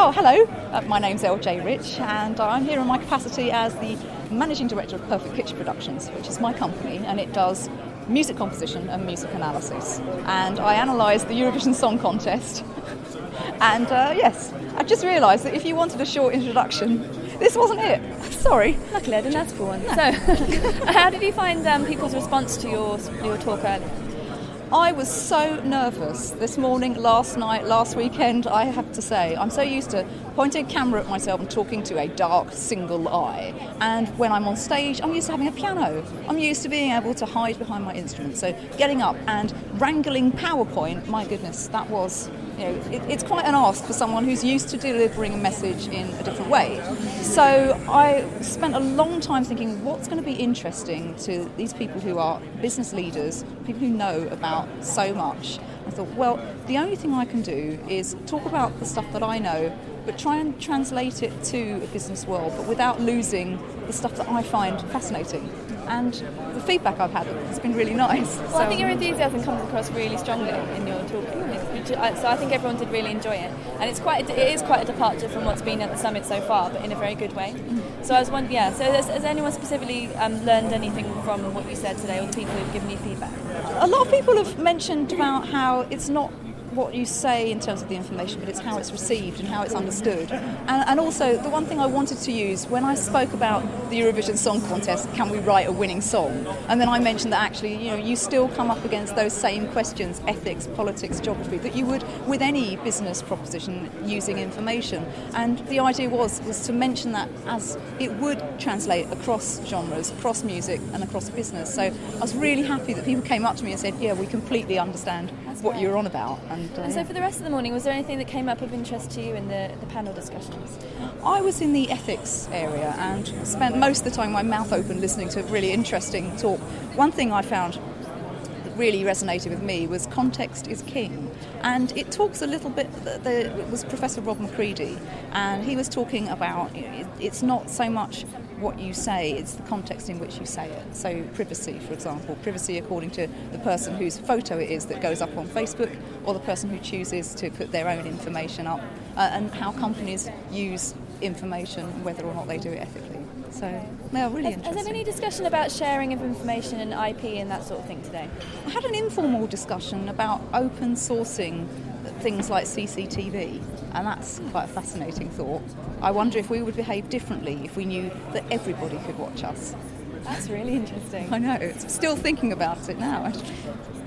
Oh, hello. My name's LJ Rich, and I'm here in my capacity as the Managing Director of Perfect Pitch Productions, which is my company, and it does music composition and music analysis. And I analyse the Eurovision Song Contest. And yes, I just realised that if you wanted a short introduction, this wasn't it. Sorry. Luckily I didn't ask for one. So, how did you find people's response to your talk earlier? I was so nervous this morning, last night, last weekend, I have to say. I'm so used to pointing a camera at myself and talking to a dark single eye. And when I'm on stage, I'm used to having a piano. I'm used to being able to hide behind my instrument. So getting up and wrangling PowerPoint, my goodness, that was, it's quite an ask for someone who's used to delivering a message in a different way. So I spent a long time thinking, what's going to be interesting to these people who are business leaders, people who know about so much. I thought, well, the only thing I can do is talk about the stuff that I know, but try and translate it to a business world, but without losing the stuff that I find fascinating. And the feedback I've had has been really nice. Well, I think your enthusiasm comes across really strongly in your talking. So I think everyone did really enjoy it. And it is quite a departure from what's been at the summit so far, but in a very good way. So I was wondering, so has anyone specifically learned anything from what you said today, or the people who've given you feedback? A lot of people have mentioned about how it's not what you say in terms of the information, but it's how it's received and how it's understood. And also, the one thing I wanted to use when I spoke about the Eurovision Song Contest, can we write a winning song? And then I mentioned that actually, you still come up against those same questions, ethics, politics, geography, that you would with any business proposition using information. And the idea was to mention that as it would translate across genres, across music and across business. So I was really happy that people came up to me and said, yeah, we completely understand what you're on about. And so for the rest of the morning, was there anything that came up of interest to you in the panel discussions? I was in the ethics area and spent most of the time with my mouth open listening to a really interesting talk. One thing I found that really resonated with me was context is king. And it talks a little bit, it was Professor Rob Macready, and he was talking about it's not so much what you say, it's the context in which you say it. So privacy, for example, privacy according to the person whose photo it is that goes up on Facebook, or the person who chooses to put their own information up, and how companies use information, whether or not they do it ethically. So, yeah, really interesting. Has there been any discussion about sharing of information and IP and that sort of thing today? I had an informal discussion about open sourcing things like CCTV, and that's quite a fascinating thought. I wonder if we would behave differently if we knew that everybody could watch us. That's really interesting. I know, still thinking about it now.